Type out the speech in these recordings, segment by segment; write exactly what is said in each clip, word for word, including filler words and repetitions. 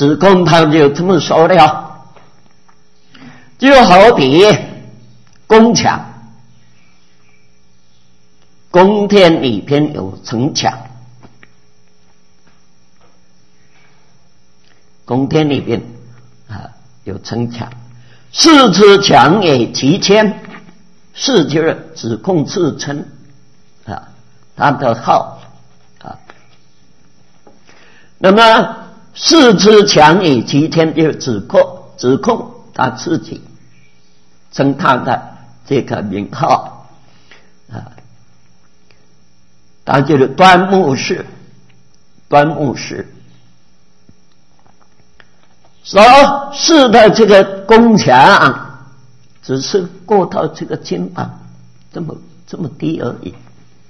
子贡他就这么说了，就好比宫墙，宫殿里边有城墙，宫殿里边啊有城墙，士之强也其千，士就是子贡自称啊，他的号啊。那么士之强也其千就是子贡，子贡他自己称他的这个名号啊，他就是端木氏，端木氏。说是的这个宫墙只是过到这个肩膀这么这么低而已，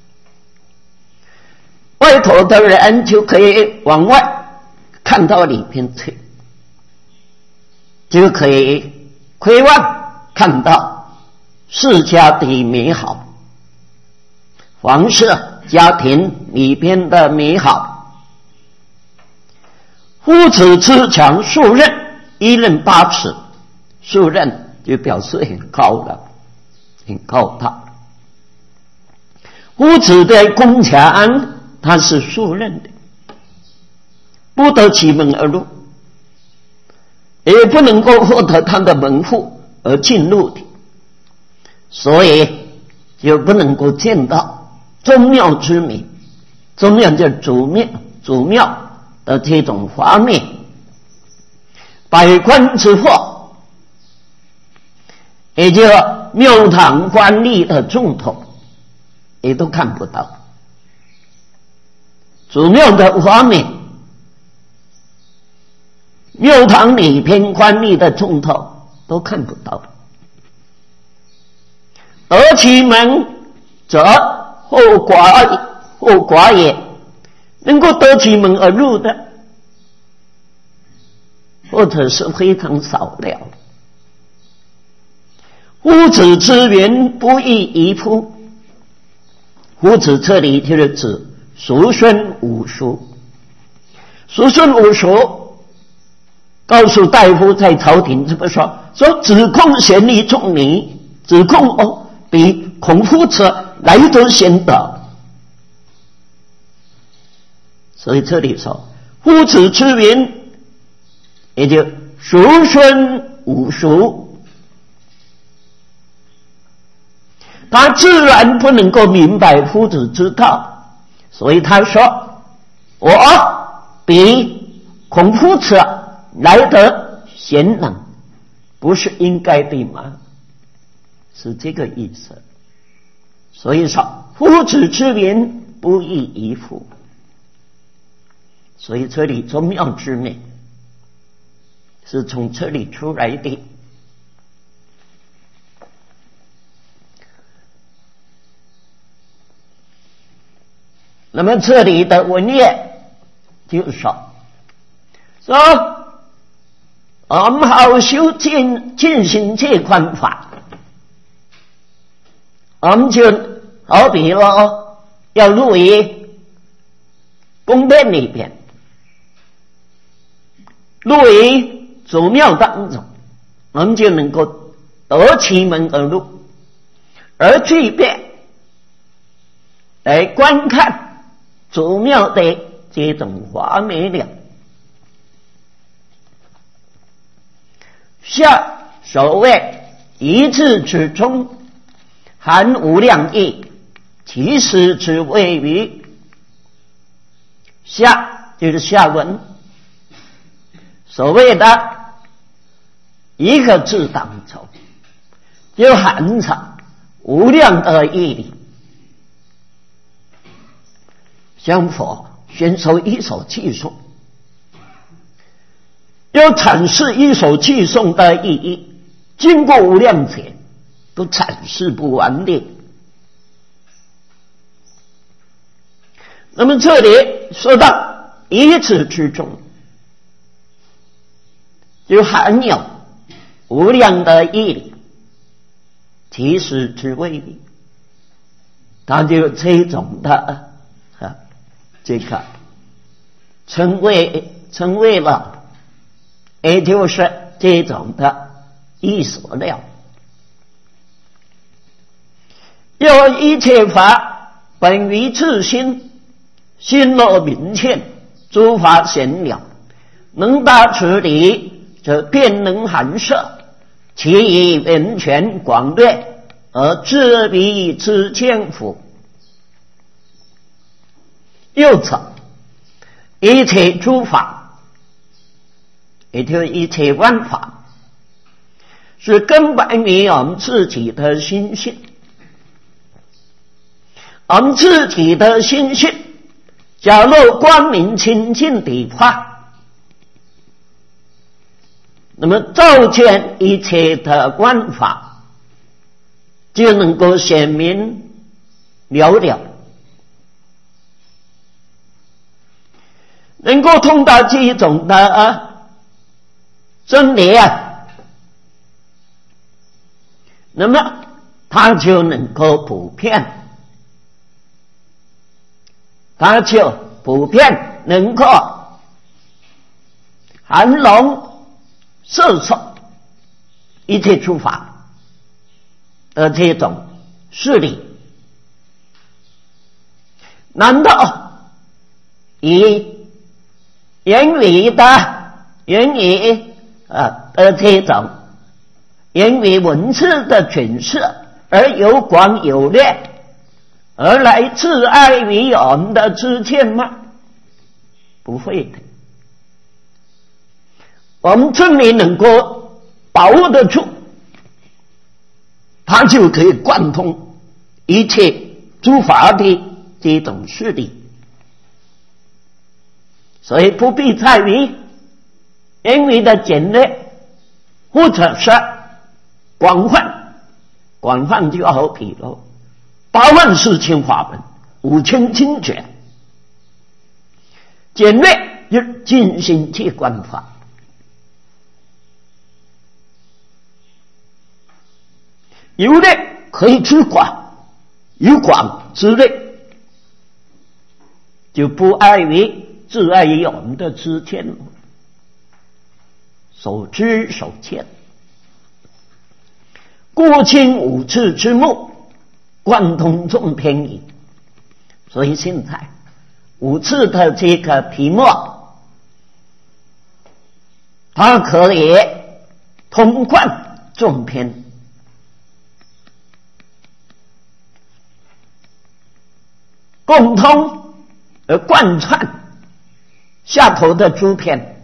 外头的人就可以往外看到里边去，就可以窥望看到世家的美好，皇室家庭里边的美好。夫子之墙数仞，一仞八尺，数仞就表示很高了，很高大。夫子的宫墙它是数仞的，不得其门而入，也不能够获得他的门户而进入的，所以就不能够见到宗庙之美，宗庙叫主庙，主庙的这种华美，百官之货，也就庙堂官吏的重头，也都看不到。主庙的华美，庙堂里边官吏的重头都看不到。得其门者，后寡后寡也。能够得其门而入的，或者是非常少了。夫子之源不亦宜夫？夫子这里就是指叔孙五叔。叔孙五叔告诉大夫在朝廷这么说：说子贡贤于仲尼，子贡哦比孔夫子来得贤德。所以这里说夫子之源，也就叔孙五叔，他自然不能够明白夫子之道，所以他说我比孔夫子来得贤能，不是应该的吗？是这个意思。所以说夫子之源不亦宜夫，所以这里宗庙之美是从这里出来的。那么这里的文言就是说，说我们好修进进行这款法，我们就好比了要入于宫殿里边，入于祖庙当中，我们就能够得其门而入，而具备来观看祖庙的这种华美了。下所谓一字之中，含无量义，其实之谓于。下就是下文，所谓的一个字当中就含藏无量的义理。像佛宣说一首偈颂，要阐释一首偈颂的意义，经过无量劫都阐释不完的。那么这里说到一字之中，就含有无量的义理，其实之谓理，它就这种的啊，这个称谓称谓了也就是这种的意思了。有一切法本于自心，心若明确，诸法显了，能达此理，则便能含摄，其以源泉广略，而自彼之见乎？又者，一切诸法，也就是一切万法，是根本于我们自己的心性。我们自己的心性，假若光明清净的话，那么照见一切的万法，就能够显明了了，能够通达这种的、啊、真理啊，那么它就能够普遍。它就普遍能够含容摄受一切诸法的这种势力。难道以言语的言语啊的这种言语文字的诠释而有广有略，而来自爱于我们的知见吗？不会的。我们真理能够把握得住，它就可以贯通一切诸法的这种势力。所以不必在于言语的简略，或者是广泛，广泛就好比如八万四千法门，五千经卷，简略就是尽心切观法。有略可以知广，有广知略，就不碍于自碍于我们的知见，所知所见，故清五智之目，贯通众偏移。所以现在五次的这个题目，它可以通贯众篇，共通而贯穿下头的诸篇，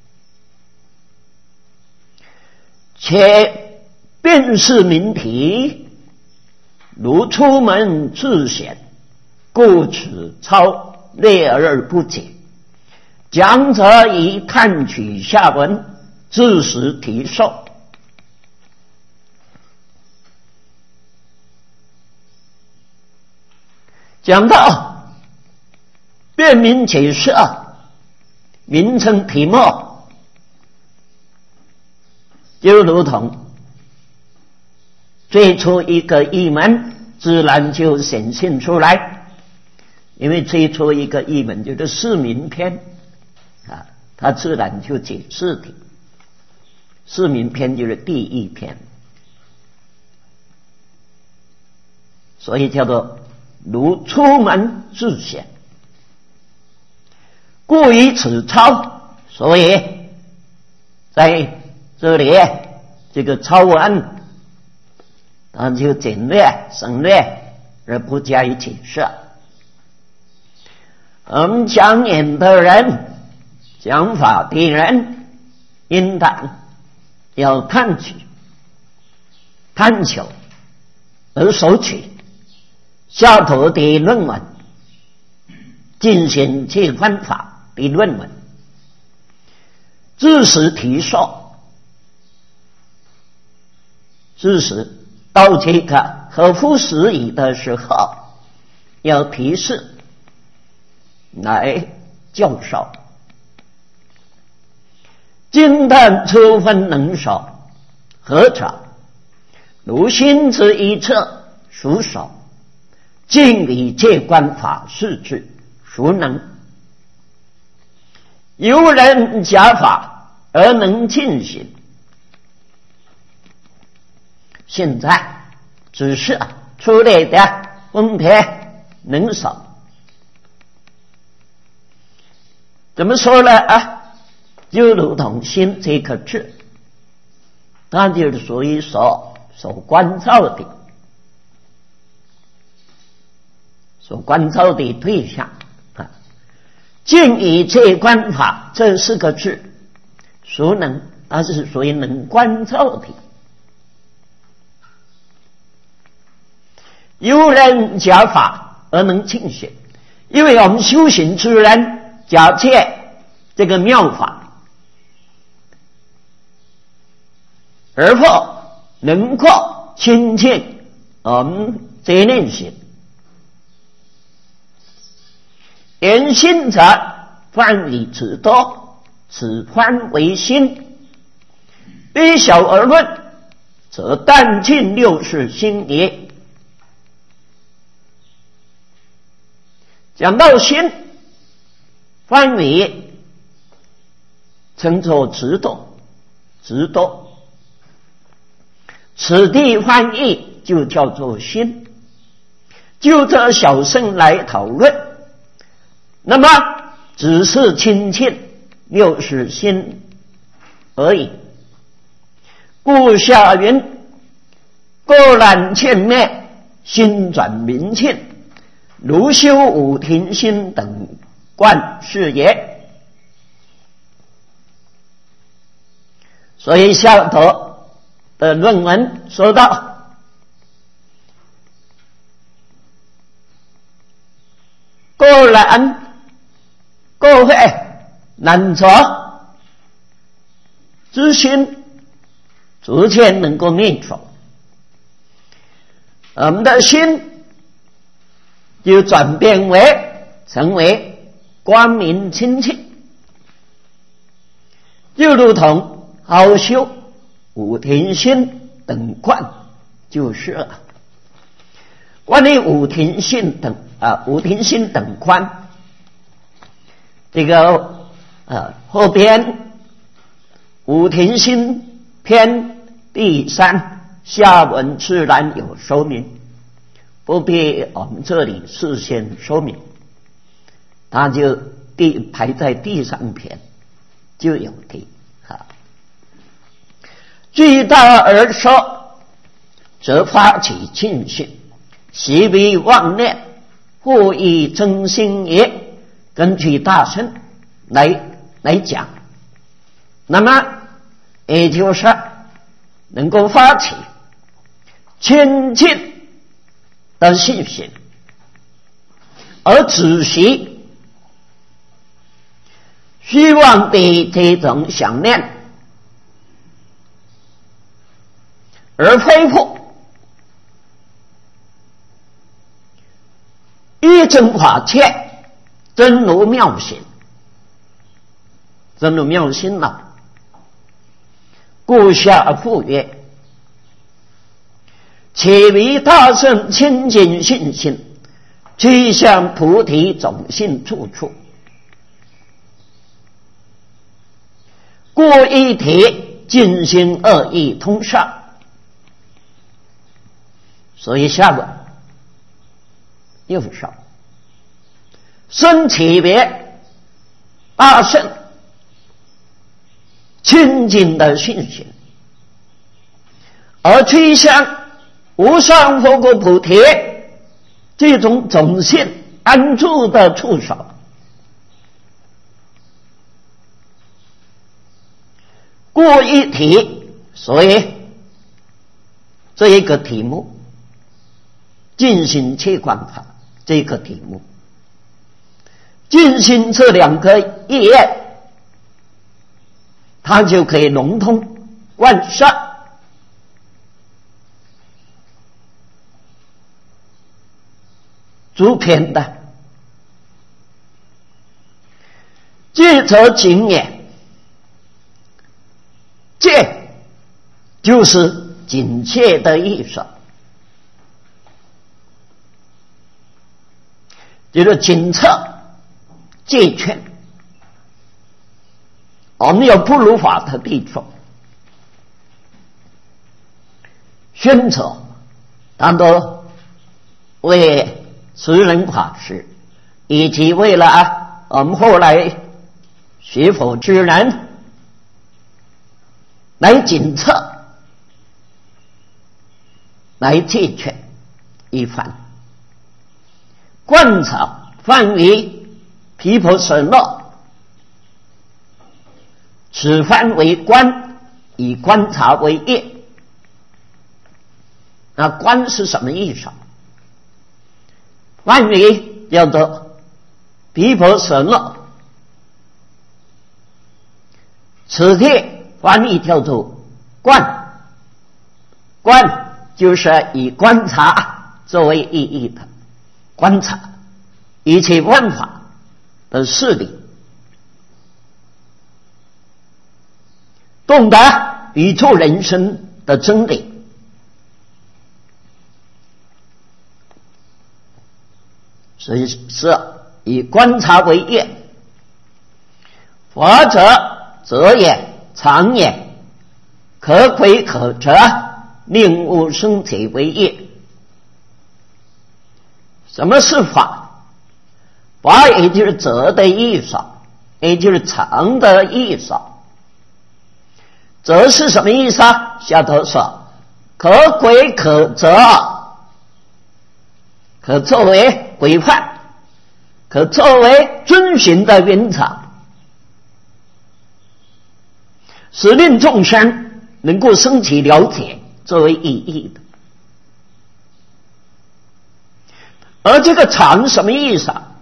且辨识明题，如出门自显，故此超略而不解。讲者以探取下文，自实提受。讲到辨明解释名称题目，就如同最初一个译门自然就显现出来，因为最初一个译门就是释名篇啊，它自然就解释的。释名篇就是第一篇，所以叫做如出门自显。故于此抄，所以在这里这个抄文他就简略省略而不加以解释。我们讲演的人，讲法的人，应当要探取探求而索取下头的论文，进行切观法的论文，自实提受，自实到这个合乎时宜的时候，要提示来教授。经探初分能手，何者？如心之一侧，属手；尽理戒观法事之，孰能？有人假法而能进行。现在只是出来的分配人少，怎么说呢啊？就如同心这颗痣，它就是属于所所关照的，所关照的对象啊。尽以这观法这四个字，孰能？它是属于能关照的。有人假法而能尽行，因为我们修行之人假借这个妙法，而或能够亲近我们这念心。言心者，范以此多，此番为心。依小而论，则但尽六识心也。讲到心，范围称作直动，直动，此地翻译就叫做心。就这小圣来讨论，那么只是亲近六识心而已。故下云：过览见灭，心转明净，如修五停心等观是也。所以下头的论文说到，过览过会难着之心，逐渐能够灭除，我们的心就转变为成为光明清净，就如同好修五停心等观就是了。关于五停心等啊，五停心等观，这个啊后边五停心篇第三下文自然有说明，不必我们这里事先说明，它就第排在第三篇就有的啊。据大而说，则发起尽性，习为妄念，或以真心也。根据大乘来来讲，那么也就是能够发起亲近的信心，而止息虚妄的这种想念，而恢复一真法界，真如妙心，真如妙心了。故下复曰：且为大圣清净信心，趋向菩提种性处处，故一体尽心二意通上。所以下文又说，生起别大圣清净的信心，而趋向无上佛果菩提这种种性安住的处所，故一体。所以这一个题目进行切观法，这个题目进行这两个意愿，它就可以融通万善。诸篇的戒则谨也，戒就是谨切的意思，就是谨测戒劝， 我们有不如法的地方。宣者他都为慈仁法师以及为了我们后来学佛之人来检测来借劝一番，观察范围毗婆舍那，此番为观，以观察为业。那观是什么意思？范围叫做毗婆舍那，此地翻译叫做观，观就是以观察作为意义的观察一切万法的事理，懂得宇宙人生的真理。所以是以观察为业，佛者则也常也，可窥可则，令悟生体为业。什么是法？法也就是则的意思，也就是常的意思。则是什么意思啊？下头说可窥可则，可作为规范，可作为遵循的原则，使令众生能够升起了解作为意义的。而这个常什么意思啊？